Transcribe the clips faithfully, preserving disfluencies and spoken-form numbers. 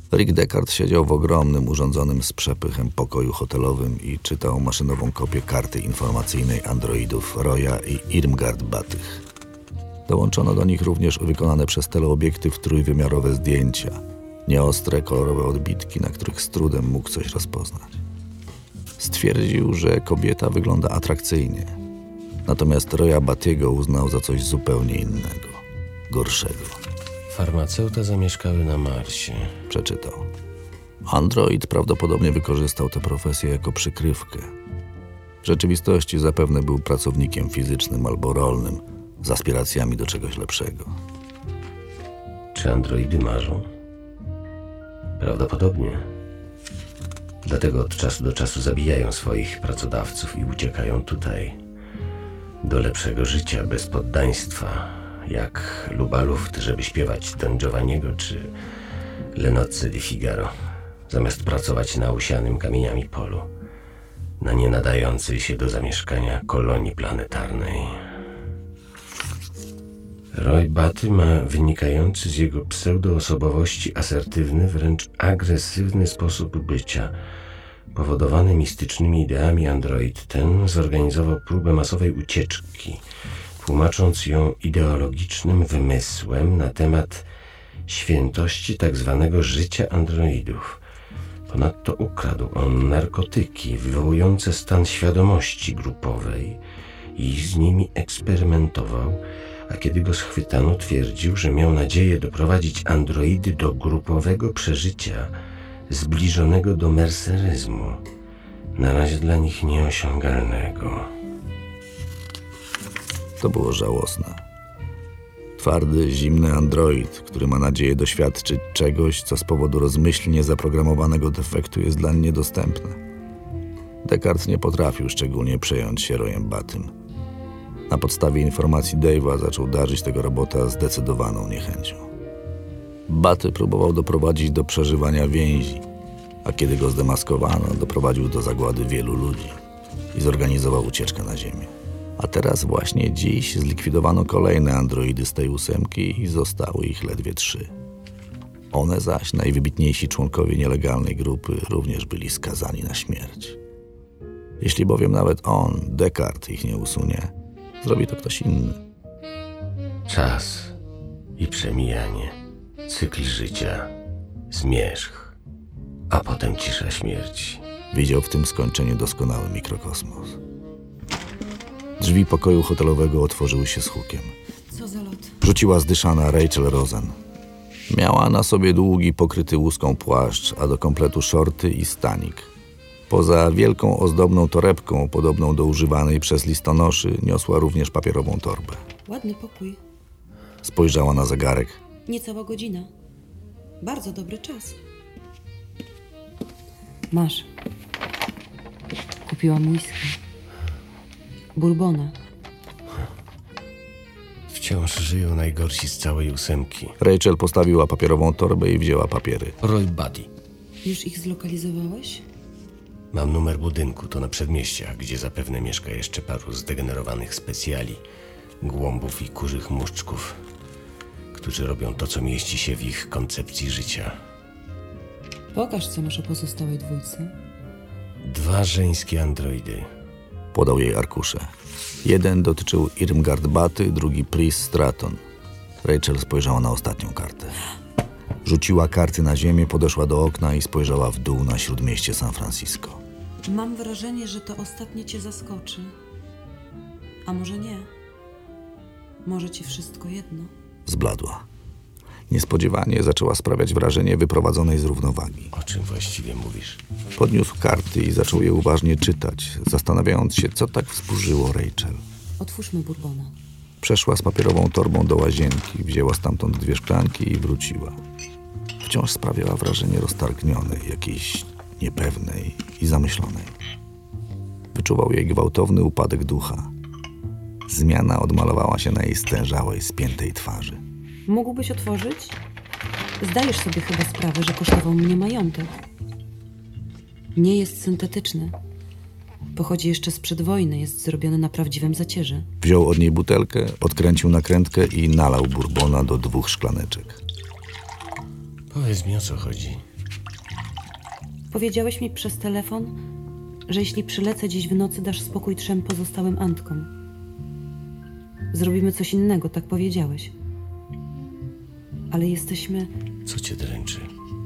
Rick Deckard siedział w ogromnym, urządzonym z przepychem pokoju hotelowym i czytał maszynową kopię karty informacyjnej androidów Roya i Irmgard Batych. Dołączono do nich również wykonane przez teleobiektyw trójwymiarowe zdjęcia, nieostre, kolorowe odbitki, na których z trudem mógł coś rozpoznać. Stwierdził, że kobieta wygląda atrakcyjnie, natomiast Roya Battiego uznał za coś zupełnie innego, gorszego. Farmaceuta zamieszkały na Marsie. Przeczytał. Android prawdopodobnie wykorzystał tę profesję jako przykrywkę. W rzeczywistości zapewne był pracownikiem fizycznym albo rolnym, z aspiracjami do czegoś lepszego. Czy androidy marzą? Prawdopodobnie. Dlatego od czasu do czasu zabijają swoich pracodawców i uciekają tutaj. Do lepszego życia, bez poddaństwa. Jak Luba Luft, żeby śpiewać Don Giovanniego czy Le Nozze di Figaro, zamiast pracować na usianym kamieniami polu, na nienadającej się do zamieszkania kolonii planetarnej. Roy Batty ma wynikający z jego pseudoosobowości asertywny, wręcz agresywny sposób bycia. Powodowany mistycznymi ideami android ten zorganizował próbę masowej ucieczki, tłumacząc ją ideologicznym wymysłem na temat świętości tak zwanego życia androidów. Ponadto ukradł on narkotyki wywołujące stan świadomości grupowej i z nimi eksperymentował, a kiedy go schwytano, twierdził, że miał nadzieję doprowadzić androidy do grupowego przeżycia zbliżonego do merceryzmu, na razie dla nich nieosiągalnego. To było żałosne. Twardy, zimny android, który ma nadzieję doświadczyć czegoś, co z powodu rozmyślnie zaprogramowanego defektu jest dla mnie dostępne. Deckard nie potrafił szczególnie przejąć się Royem Battym. Na podstawie informacji Dave'a zaczął darzyć tego robota zdecydowaną niechęcią. Batty próbował doprowadzić do przeżywania więzi, a kiedy go zdemaskowano, doprowadził do zagłady wielu ludzi i zorganizował ucieczkę na Ziemię. A teraz właśnie dziś zlikwidowano kolejne androidy z tej ósemki i zostały ich ledwie trzy. One zaś, najwybitniejsi członkowie nielegalnej grupy, również byli skazani na śmierć. Jeśli bowiem nawet on, Deckard, ich nie usunie, zrobi to ktoś inny. Czas i przemijanie, cykl życia, zmierzch, a potem cisza śmierci. Widział w tym skończeniu doskonały mikrokosmos. Drzwi pokoju hotelowego otworzyły się z hukiem. Co za lot? Rzuciła zdyszana Rachel Rosen. Miała na sobie długi, pokryty łuską płaszcz, a do kompletu szorty i stanik. Poza wielką, ozdobną torebką, podobną do używanej przez listonoszy, niosła również papierową torbę. Ładny pokój. Spojrzała na zegarek. Niecała godzina. Bardzo dobry czas. Masz. Kupiłam whisky. Bourbona. Wciąż żyją najgorsi z całej ósemki. Rachel postawiła papierową torbę i wzięła papiery. Roy Batty. Już ich zlokalizowałeś? Mam numer budynku, to na przedmieściach, gdzie zapewne mieszka jeszcze paru zdegenerowanych specjali, głąbów i kurzych muszczków, którzy robią to, co mieści się w ich koncepcji życia. Pokaż, co masz o pozostałej dwójce. Dwa żeńskie androidy. Podał jej arkusze. Jeden dotyczył Irmgard Batty, drugi Pris Stratton. Rachel spojrzała na ostatnią kartę. Rzuciła karty na ziemię, podeszła do okna i spojrzała w dół na śródmieście San Francisco. Mam wrażenie, że to ostatnie cię zaskoczy. A może nie? Może ci wszystko jedno? Zbladła. Niespodziewanie zaczęła sprawiać wrażenie wyprowadzonej z równowagi. O czym właściwie mówisz? Podniósł karty i zaczął je uważnie czytać, zastanawiając się, co tak wzburzyło Rachel. Otwórzmy bourbona. Przeszła z papierową torbą do łazienki, wzięła stamtąd dwie szklanki i wróciła. Wciąż sprawiała wrażenie roztargnionej, jakiejś niepewnej i zamyślonej. Wyczuwał jej gwałtowny upadek ducha. Zmiana odmalowała się na jej stężałej, spiętej twarzy. Mógłbyś otworzyć? Zdajesz sobie chyba sprawę, że kosztował mnie majątek. Nie jest syntetyczny. Pochodzi jeszcze sprzed wojny, jest zrobiony na prawdziwym zacierze. Wziął od niej butelkę, odkręcił nakrętkę i nalał bourbona do dwóch szklaneczek. Powiedz mi, o co chodzi. Powiedziałeś mi przez telefon, że jeśli przylecę dziś w nocy, dasz spokój trzem pozostałym Antkom. Zrobimy coś innego, tak powiedziałeś. Ale jesteśmy... Co cię dręczy?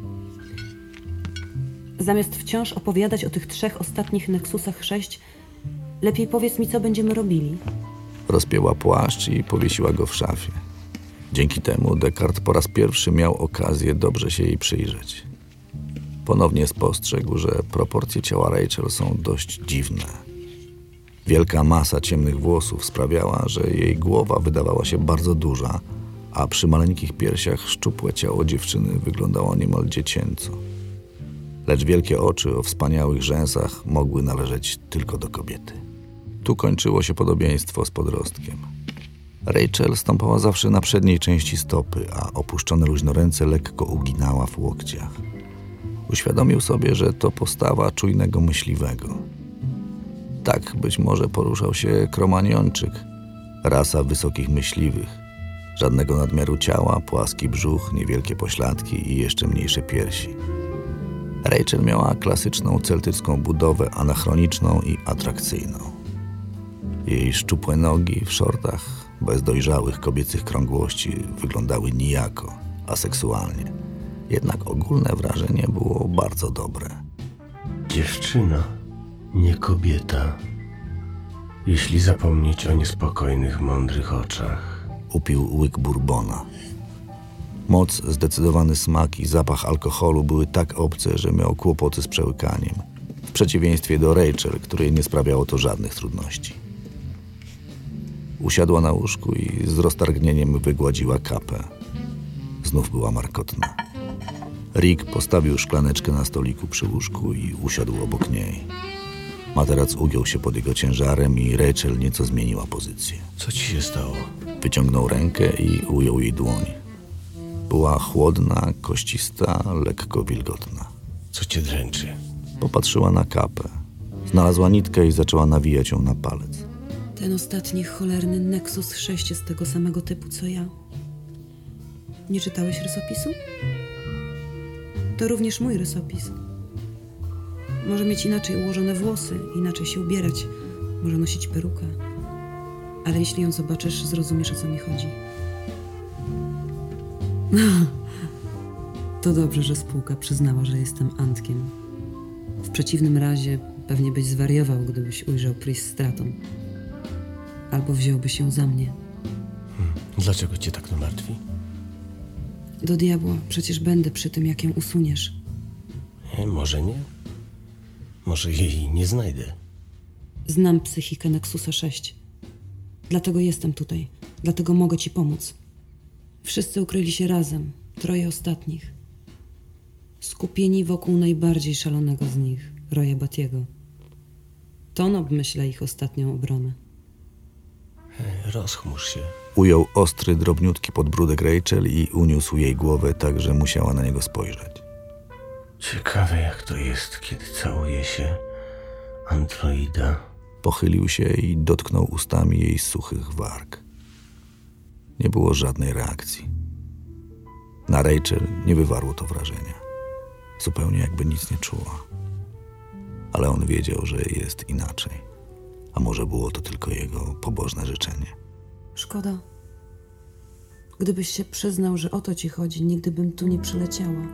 Zamiast wciąż opowiadać o tych trzech ostatnich Nexusach sześć, lepiej powiedz mi, co będziemy robili. Rozpięła płaszcz i powiesiła go w szafie. Dzięki temu Descartes po raz pierwszy miał okazję dobrze się jej przyjrzeć. Ponownie spostrzegł, że proporcje ciała Rachel są dość dziwne. Wielka masa ciemnych włosów sprawiała, że jej głowa wydawała się bardzo duża, a przy maleńkich piersiach szczupłe ciało dziewczyny wyglądało niemal dziecięco. Lecz wielkie oczy o wspaniałych rzęsach mogły należeć tylko do kobiety. Tu kończyło się podobieństwo z podrostkiem. Rachel stąpała zawsze na przedniej części stopy, a opuszczone luźno ręce lekko uginała w łokciach. Uświadomił sobie, że to postawa czujnego myśliwego. Tak być może poruszał się kromanionczyk, rasa wysokich myśliwych. Żadnego nadmiaru ciała, płaski brzuch, niewielkie pośladki i jeszcze mniejsze piersi. Rachel miała klasyczną celtycką budowę, anachroniczną i atrakcyjną. Jej szczupłe nogi w szortach bez dojrzałych kobiecych krągłości wyglądały nijako, aseksualnie. Jednak ogólne wrażenie było bardzo dobre. Dziewczyna, nie kobieta. Jeśli zapomnieć o niespokojnych, mądrych oczach. Upił łyk bourbona. Moc, zdecydowany smak i zapach alkoholu były tak obce, że miał kłopoty z przełykaniem. W przeciwieństwie do Rachel, której nie sprawiało to żadnych trudności. Usiadła na łóżku i z roztargnieniem wygładziła kapę. Znów była markotna. Rick postawił szklaneczkę na stoliku przy łóżku i usiadł obok niej. Materac ugiął się pod jego ciężarem i Rachel nieco zmieniła pozycję. Co ci się stało? Wyciągnął rękę i ujął jej dłoń. Była chłodna, koścista, lekko wilgotna. Co cię dręczy? Popatrzyła na kapę. Znalazła nitkę i zaczęła nawijać ją na palec. Ten ostatni cholerny Nexus sześć jest tego samego typu, co ja. Nie czytałeś rysopisu? To również mój rysopis. Może mieć inaczej ułożone włosy, inaczej się ubierać, może nosić perukę. Ale jeśli ją zobaczysz, zrozumiesz, o co mi chodzi. To dobrze, że spółka przyznała, że jestem Antkiem. W przeciwnym razie pewnie byś zwariował, gdybyś ujrzał Pris Stratton. Albo wziąłby się za mnie. Hmm. Dlaczego cię tak to martwi? Do diabła, przecież będę przy tym, jak ją usuniesz. Nie, może nie. Może jej nie znajdę. Znam psychikę Nexusa sześć. Dlatego jestem tutaj. Dlatego mogę ci pomóc. Wszyscy ukryli się razem. Troje ostatnich. Skupieni wokół najbardziej szalonego z nich, Roya Battiego. To on obmyśla ich ostatnią obronę. Rozchmurz się. Ujął ostry, drobniutki podbródek Rachel i uniósł jej głowę tak, że musiała na niego spojrzeć. Ciekawe, jak to jest, kiedy całuje się androida. Pochylił się i dotknął ustami jej suchych warg. Nie było żadnej reakcji. Na Rachel nie wywarło to wrażenia. Zupełnie jakby nic nie czuła. Ale on wiedział, że jest inaczej. A może było to tylko jego pobożne życzenie. Szkoda. Gdybyś się przyznał, że o to ci chodzi, nigdy bym tu nie przyleciała.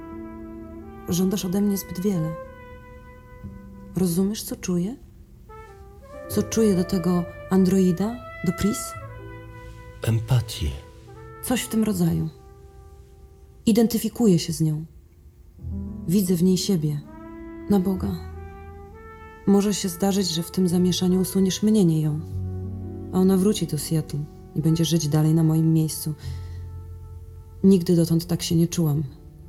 Żądasz ode mnie zbyt wiele. Rozumiesz, co czuję? Co czuję do tego androida, do Pris? Empatię. Coś w tym rodzaju. Identyfikuję się z nią. Widzę w niej siebie. Na Boga. Może się zdarzyć, że w tym zamieszaniu usuniesz mnie, nie ją. A ona wróci do Seattle i będzie żyć dalej na moim miejscu. Nigdy dotąd tak się nie czułam.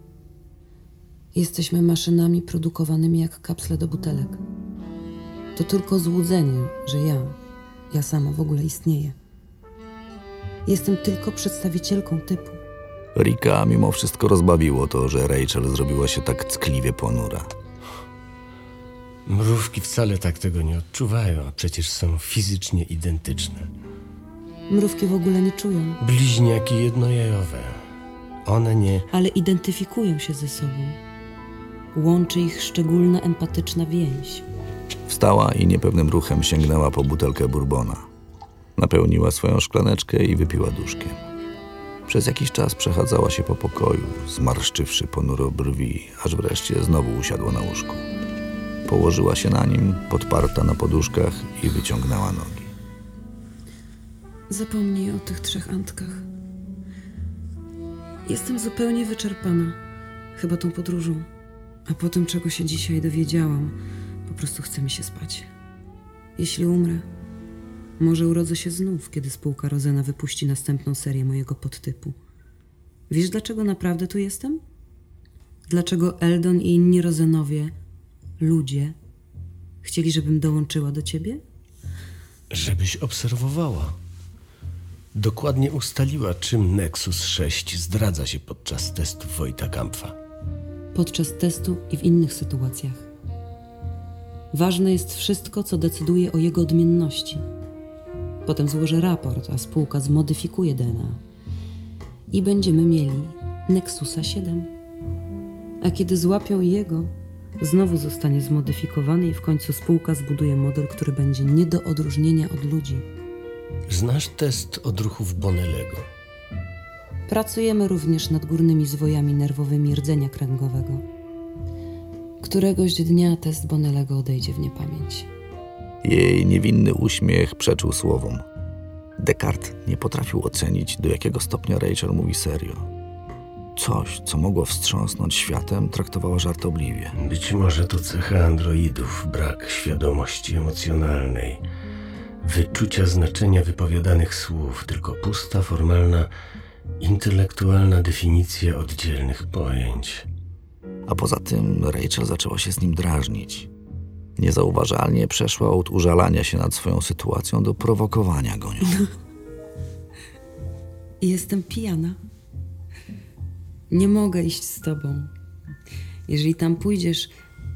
Jesteśmy maszynami produkowanymi jak kapsle do butelek. To tylko złudzenie, że ja, ja sama w ogóle istnieję. Jestem tylko przedstawicielką typu. Ricka mimo wszystko rozbawiło to, że Rachel zrobiła się tak ckliwie ponura. Mrówki wcale tak tego nie odczuwają, a przecież są fizycznie identyczne. Mrówki w ogóle nie czują. Bliźniaki jednojajowe. One nie... Ale identyfikują się ze sobą. Łączy ich szczególna empatyczna więź. Wstała i niepewnym ruchem sięgnęła po butelkę bourbona. Napełniła swoją szklaneczkę i wypiła duszkiem. Przez jakiś czas przechadzała się po pokoju, zmarszczywszy ponuro brwi, aż wreszcie znowu usiadła na łóżku. Położyła się na nim, podparta na poduszkach i wyciągnęła nogi. Zapomnij o tych trzech Antkach. Jestem zupełnie wyczerpana. Chyba tą podróżą. A po tym, czego się dzisiaj dowiedziałam, po prostu chce mi się spać. Jeśli umrę, może urodzę się znów, kiedy spółka Rosena wypuści następną serię mojego podtypu. Wiesz, dlaczego naprawdę tu jestem? Dlaczego Eldon i inni Rosenowie, ludzie, chcieli, żebym dołączyła do ciebie? Żebyś obserwowała. Dokładnie ustaliła, czym Nexus sześć zdradza się podczas testów Wojta Kampfa. Podczas testu i w innych sytuacjach. Ważne jest wszystko, co decyduje o jego odmienności. Potem złożę raport, a spółka zmodyfikuje D N A. I będziemy mieli Nexusa siedem. A kiedy złapią jego, znowu zostanie zmodyfikowany i w końcu spółka zbuduje model, który będzie nie do odróżnienia od ludzi. Znasz test odruchów Bonellego? Pracujemy również nad górnymi zwojami nerwowymi rdzenia kręgowego. Któregoś dnia test Bonellego odejdzie w niepamięć. Jej niewinny uśmiech przeczył słowom. Descartes nie potrafił ocenić, do jakiego stopnia Rachel mówi serio. Coś, co mogło wstrząsnąć światem, traktowała żartobliwie. Być może to cecha androidów, brak świadomości emocjonalnej, wyczucia znaczenia wypowiadanych słów, tylko pusta, formalna, intelektualna definicja oddzielnych pojęć. A poza tym Rachel zaczęła się z nim drażnić. Niezauważalnie przeszła od użalania się nad swoją sytuacją do prowokowania go nią. Jestem pijana. Nie mogę iść z tobą. Jeżeli tam pójdziesz,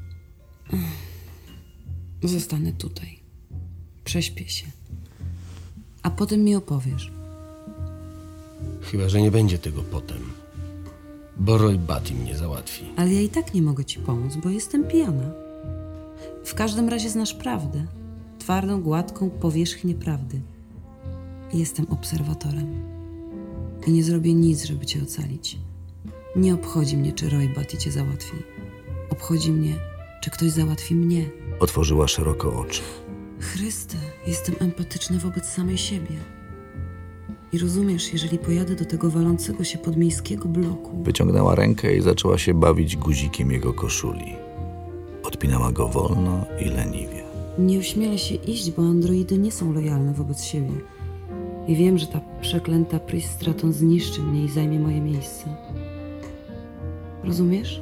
zostanę tutaj. Prześpię się. A potem mi opowiesz. Chyba że nie będzie tego potem. Bo Roy Batty mnie załatwi. Ale ja i tak nie mogę ci pomóc, bo jestem pijana. W każdym razie znasz prawdę. Twardą, gładką powierzchnię prawdy. Jestem obserwatorem. I nie zrobię nic, żeby cię ocalić. Nie obchodzi mnie, czy Roy Batty cię załatwi. Obchodzi mnie, czy ktoś załatwi mnie. Otworzyła szeroko oczy. Chryste, jestem empatyczna wobec samej siebie. I rozumiesz, jeżeli pojadę do tego walącego się podmiejskiego bloku... Wyciągnęła rękę i zaczęła się bawić guzikiem jego koszuli. Odpinała go wolno i leniwie. Nie ośmielę się iść, bo androidy nie są lojalne wobec siebie. I wiem, że ta przeklęta Pris Stratton zniszczy mnie i zajmie moje miejsce. Rozumiesz?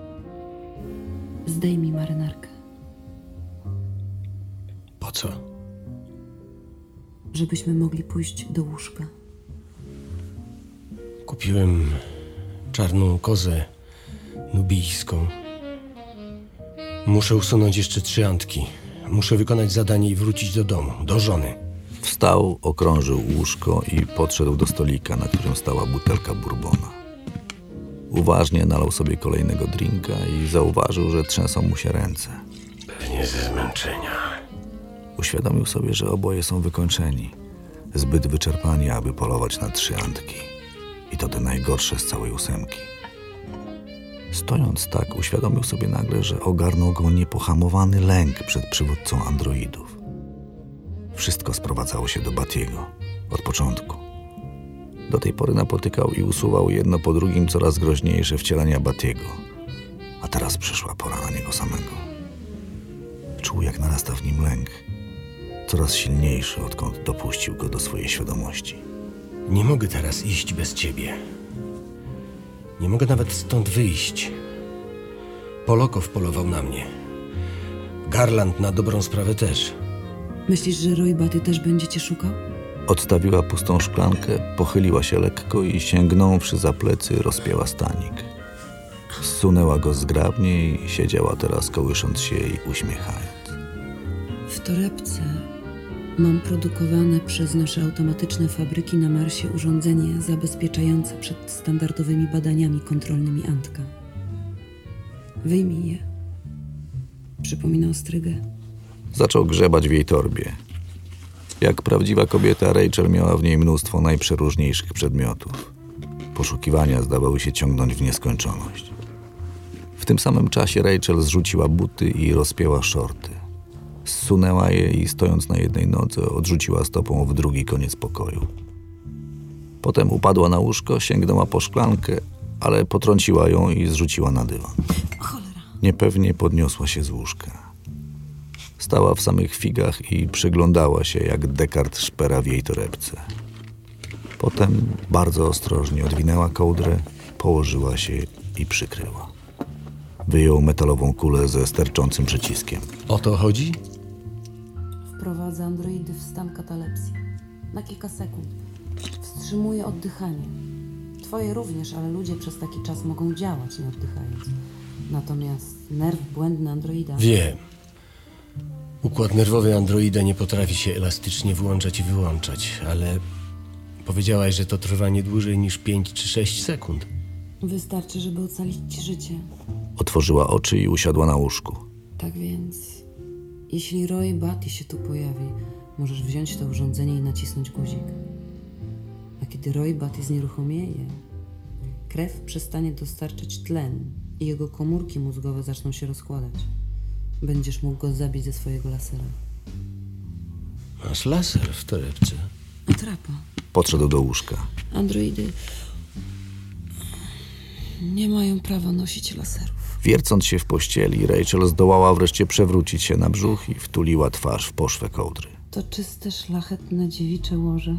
Zdejmij marynarkę. Po co? Żebyśmy mogli pójść do łóżka. Kupiłem czarną kozę nubijską. Muszę usunąć jeszcze trzy Antki. Muszę wykonać zadanie i wrócić do domu, do żony. Wstał, okrążył łóżko i podszedł do stolika, na którym stała butelka bourbona. Uważnie nalał sobie kolejnego drinka i zauważył, że trzęsą mu się ręce. Pewnie ze zmęczenia. Uświadomił sobie, że oboje są wykończeni. Zbyt wyczerpani, aby polować na trzy Antki. I to te najgorsze z całej ósemki. Stojąc tak, uświadomił sobie nagle, że ogarnął go niepohamowany lęk przed przywódcą androidów. Wszystko sprowadzało się do Battiego. Od początku. Do tej pory napotykał i usuwał jedno po drugim coraz groźniejsze wcielenia Battiego. A teraz przyszła pora na niego samego. Czuł, jak narasta w nim lęk. Coraz silniejszy, odkąd dopuścił go do swojej świadomości. Nie mogę teraz iść bez ciebie. Nie mogę nawet stąd wyjść. Polokow polował na mnie. Garland na dobrą sprawę też. Myślisz, że Roy Batty też będzie cię szukał? Odstawiła pustą szklankę, pochyliła się lekko i sięgnąwszy za plecy, rozpięła stanik. Zsunęła go zgrabnie i siedziała teraz kołysząc się i uśmiechając. W torebce mam produkowane przez nasze automatyczne fabryki na Marsie urządzenie zabezpieczające przed standardowymi badaniami kontrolnymi Antka. Wyjmij je. Przypomina ostrygę. Zaczął grzebać w jej torbie. Jak prawdziwa kobieta, Rachel miała w niej mnóstwo najprzeróżniejszych przedmiotów. Poszukiwania zdawały się ciągnąć w nieskończoność. W tym samym czasie Rachel zrzuciła buty i rozpięła szorty. Zsunęła je i stojąc na jednej nodze odrzuciła stopą w drugi koniec pokoju. Potem upadła na łóżko, sięgnęła po szklankę, ale potrąciła ją i zrzuciła na dywan. Cholera. Niepewnie podniosła się z łóżka. Stała w samych figach i przyglądała się, jak Descartes szpera w jej torebce. Potem bardzo ostrożnie odwinęła kołdrę, położyła się i przykryła. Wyjął metalową kulę ze sterczącym przyciskiem. O to chodzi? Wprowadza androidy w stan katalepsji. Na kilka sekund. Wstrzymuje oddychanie. Twoje również, ale ludzie przez taki czas mogą działać, nie oddychając. Natomiast nerw błędny androida... Wiem. Układ nerwowy androida nie potrafi się elastycznie włączać i wyłączać, ale powiedziałaś, że to trwa nie dłużej niż pięć czy sześć sekund. Wystarczy, żeby ocalić ci życie. Otworzyła oczy i usiadła na łóżku. Tak więc, jeśli Roy Batty się tu pojawi, możesz wziąć to urządzenie i nacisnąć guzik. A kiedy Roy Batty znieruchomieje, krew przestanie dostarczać tlen i jego komórki mózgowe zaczną się rozkładać. Będziesz mógł go zabić ze swojego lasera. Masz laser w torebce. Atrapa. Podszedł do łóżka. Androidy nie mają prawa nosić laserów. Wiercąc się w pościeli, Rachel zdołała wreszcie przewrócić się na brzuch i wtuliła twarz w poszwę kołdry. To czyste, szlachetne dziewicze łoże.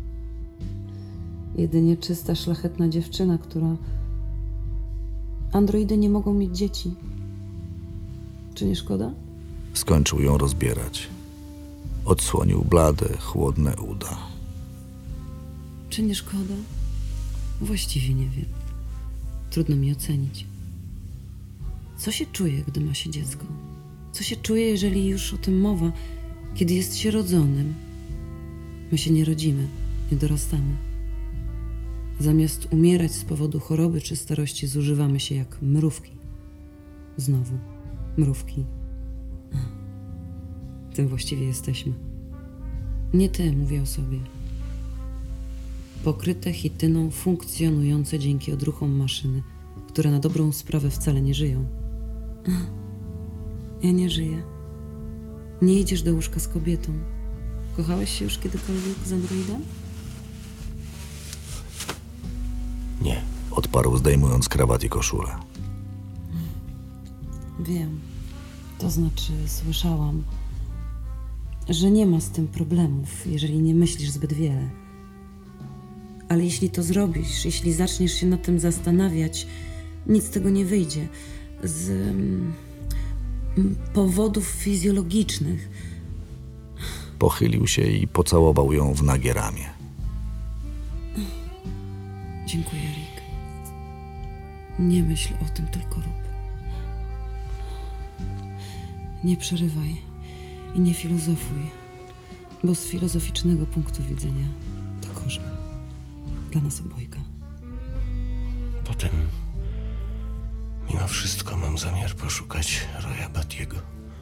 Jedynie czysta, szlachetna dziewczyna, która... Androidy nie mogą mieć dzieci. Czy nie szkoda? Skończył ją rozbierać. Odsłonił blade, chłodne uda. Czy nie szkoda? Właściwie nie wiem. Trudno mi ocenić. Co się czuje, gdy ma się dziecko? Co się czuje, jeżeli już o tym mowa, kiedy jest się rodzonym? My się nie rodzimy, nie dorastamy. Zamiast umierać z powodu choroby czy starości, zużywamy się jak mrówki. Znowu, mrówki. Tym właściwie jesteśmy. Nie ty, mówię o sobie. Pokryte chityną, funkcjonujące dzięki odruchom maszyny, które na dobrą sprawę wcale nie żyją. Ja nie żyję. Nie idziesz do łóżka z kobietą. Kochałeś się już kiedykolwiek z androidem? Nie. Odparł, zdejmując krawat i koszulę. Wiem. To znaczy, słyszałam, że nie ma z tym problemów, jeżeli nie myślisz zbyt wiele. Ale jeśli to zrobisz, jeśli zaczniesz się nad tym zastanawiać, nic z tego nie wyjdzie. Z mm, powodów fizjologicznych. Pochylił się i pocałował ją w nagie ramię. Dziękuję, Rick. Nie myśl o tym, tylko rób. Nie przerywaj i nie filozofuj, bo z filozoficznego punktu widzenia to koszmar. Dla nas obojga. Potem, mimo wszystko, mam zamiar poszukać Roya Batty'ego.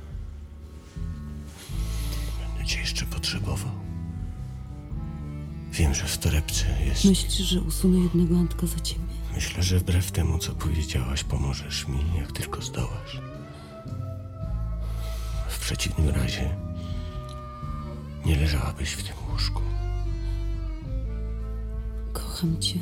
Będę cię jeszcze potrzebował. Wiem, że w torebce jest... Myślisz, że usunę jednego Antka za ciebie? Myślę, że wbrew temu, co powiedziałaś, pomożesz mi, jak tylko zdołasz. W przeciwnym razie nie leżałabyś w tym łóżku. Kocham cię.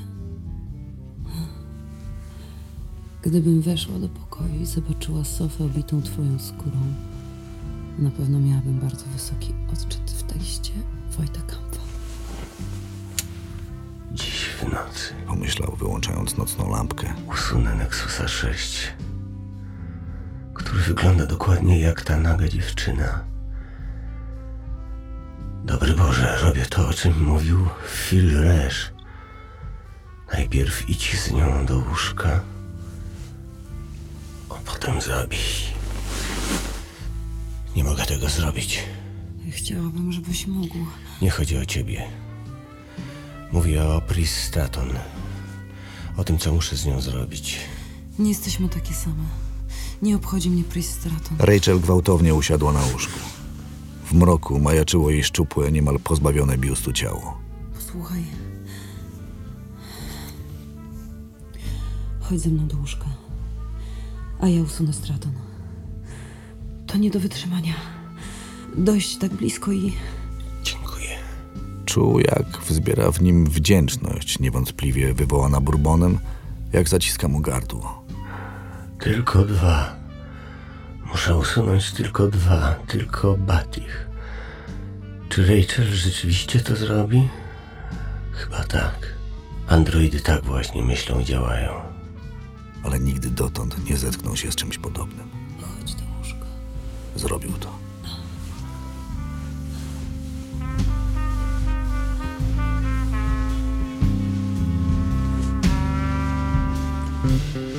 Gdybym weszła do pokoju i zobaczyła sofę obitą twoją skórą, na pewno miałabym bardzo wysoki odczyt w tekście Wojta Kampfa. Dziś w nocy Pomyślał, wyłączając nocną lampkę. usunę Nexusa sześć, który wygląda dokładnie jak ta naga dziewczyna. Dobry Boże, robię to, o czym mówił Phil Resch. Najpierw idź z nią do łóżka, a potem zabij. Nie mogę tego zrobić. Chciałabym, żebyś mógł. Nie chodzi o ciebie. Mówię o Pris Stratton. O tym, co muszę z nią zrobić. Nie jesteśmy takie same. Nie obchodzi mnie Pris Stratton. Rachel gwałtownie usiadła na łóżku. W mroku majaczyło jej szczupłe, niemal pozbawione biustu ciało. Posłuchaj. Chodź ze mną do łóżka. A ja usunę Stratton. To nie do wytrzymania. Dojść tak blisko i... Dziękuję. Czuł, jak wzbiera w nim wdzięczność, niewątpliwie wywołana bourbonem, jak zaciska mu gardło. Tylko dwa. Muszę usunąć tylko dwa. Tylko Batich. Czy Rachel rzeczywiście to zrobi? Chyba tak. Androidy tak właśnie myślą i działają. Ale nigdy dotąd nie zetknął się z czymś podobnym. Chodź do łóżka. Zrobił to. Thank you.